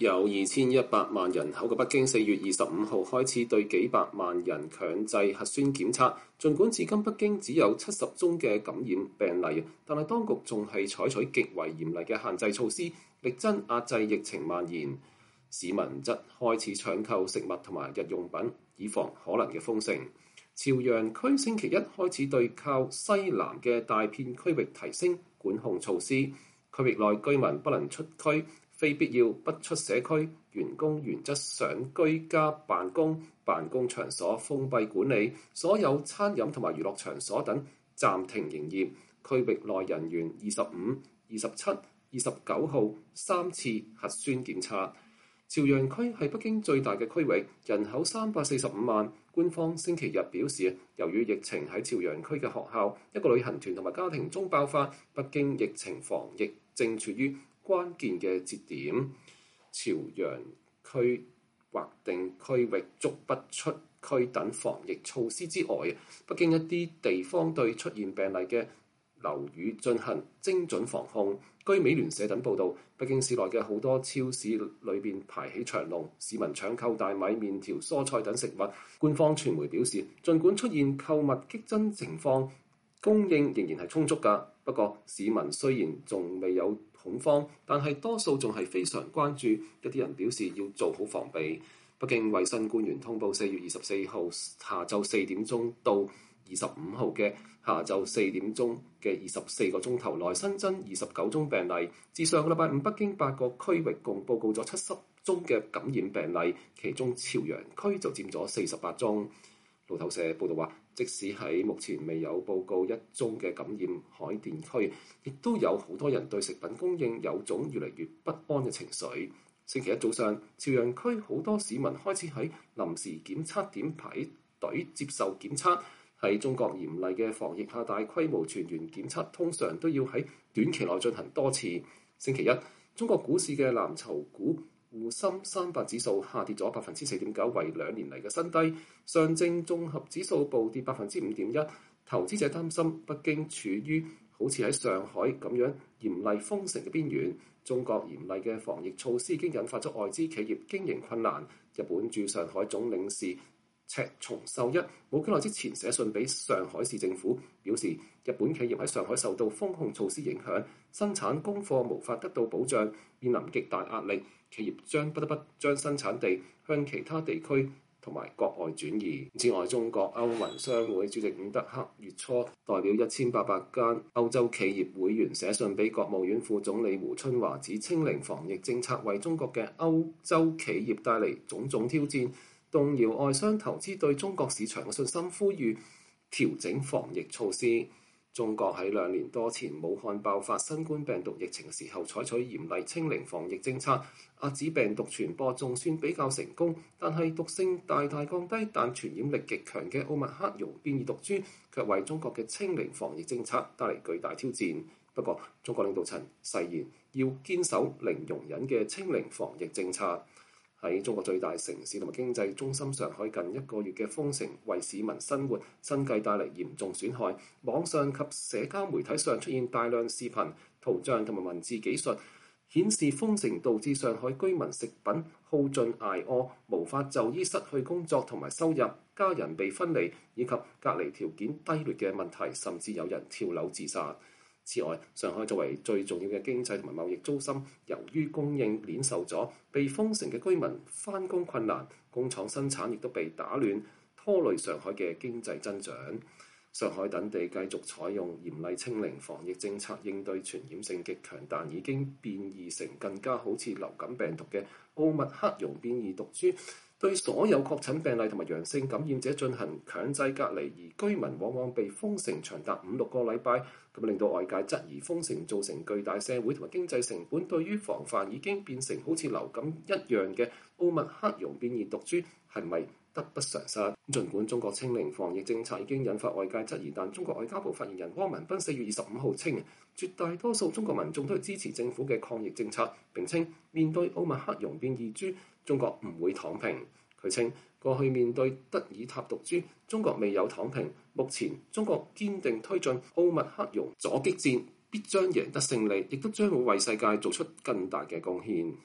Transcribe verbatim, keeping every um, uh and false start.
有二千一百萬人口嘅北京，四月二十五號開始對幾百萬人強制核酸檢測。儘管至今北京只有七十宗嘅感染病例，但係當局仲係採取極為嚴厲嘅限制措施，力爭壓制疫情蔓延。市民則開始搶購食物同埋日用品，以防可能嘅封城。朝陽區星期一開始對靠西南嘅大片區域提升管控措施，區域內居民不能出區，非必要不出社區，員工原則上居家辦公，辦公場所封閉管理，所有餐飲同埋娛樂場所等暫停營業。區域內人員二十五、二十七、二十九號三次核酸檢測。朝陽區係北京最大嘅區域，人口三百四十五萬。官方星期日表示，由於疫情喺朝陽區嘅學校、一個旅行團同埋家庭中爆發，北京疫情防疫正處於關鍵嘅節點。朝陽區劃定區域足不出區等防疫措施之外，北京一啲地方對出現病例嘅樓宇進行精準防控。據美聯社等報導，北京市內嘅好多超市裏邊排起長龍，市民搶購大米、麵條、蔬菜等食物。官方傳媒表示，儘管出現購物激增情況，供應仍然係充足㗎。不過市民雖然仲未有恐慌，但係多數仲係非常關注。一啲人表示要做好防備。北京衛生官員通報，四月二十四號下晝四點鐘到二十五號嘅下晝四點鐘嘅二十四個鐘頭內新增二十九宗病例。自上個禮拜五，北京八個區域共報告咗七十宗嘅感染病例，其中朝陽區就佔咗四十八宗。路透社報道話，即使喺目前未有報告一宗嘅感染海淀區，亦都有好多人對食品供應有種越嚟越不安嘅情緒。星期一早上，朝陽區好多市民開始喺臨時檢測點排隊接受檢測。喺中國嚴厲嘅防疫下，大規模全員檢測通常都要喺短期內進行多次。星期一，中國股市嘅藍籌股滬深三百指數下跌咗百分之四點九，為兩年嚟嘅新低。上證綜合指數暴跌百分之五點一。投資者擔心北京處於好似喺上海咁樣嚴厲封城嘅邊緣。中國嚴厲嘅防疫措施已經引發咗外資企業經營困難。日本駐上海總領事赤松秀一冇幾耐之前寫信俾上海市政府，表示日本企業喺上海受到封控措施影響，生產供貨無法得到保障，面臨極大壓力，企業將不得不將生產地向其他地區同埋國外轉移。此外，中國歐盟商會主席伍德克月初代表一千八百間歐洲企業會員寫信俾國務院副總理胡春華，指清零防疫政策為中國嘅歐洲企業帶嚟種種挑戰，動搖外商投資對中國市場嘅信心，呼籲調整防疫措施。中國喺兩年多前武漢爆發新冠病毒疫情嘅時候，採取嚴厲清零防疫政策，遏止病毒傳播，仲算比較成功。但係毒性大大降低，但傳染力極強嘅奧密克戎變異毒株，卻為中國嘅清零防疫政策帶嚟巨大挑戰。不過，中國領導層誓言要堅守零容忍嘅清零防疫政策。喺中國最大城市同埋經濟中心上海，近一個月嘅封城為市民生活生計帶嚟嚴重損害。網上及社交媒體上出現大量視頻、圖像同埋文字記述，顯示封城導致上海居民食品耗盡挨餓，無法就醫、失去工作同埋收入、家人被分離以及隔離條件低劣嘅問題，甚至有人跳樓自殺。此外，上海作為最重要嘅經濟同埋貿易中心，由於供應鏈受阻，被封城嘅居民返工困難，工廠生產亦都被打亂，拖累上海嘅經濟增長。上海等地繼續採用嚴厲清零防疫政策，應對傳染性極強但已經變異成更加好似流感病毒嘅奧密克戎變異毒株，對所有確診病例同埋陽性感染者進行強制隔離，而居民往往被封城長達五六個禮拜，咁令到外界質疑封城造成巨大社會同埋經濟成本，對於防範已經變成好似流感一樣嘅奧密克戎變異毒株係咪得不償失？儘管中國清零防疫政策已經引發外界質疑，但中國外交部發言人汪文斌四月二十五號稱，絕大多數中國民眾都係支持政府嘅抗疫政策，並稱面對奧密克戎變異株，中國唔會躺平。佢稱過去面對德爾塔毒株，中國未有躺平，目前中國堅定推進奧密克戎阻擊戰，必將贏得勝利，亦都將會為世界做出更大嘅貢獻。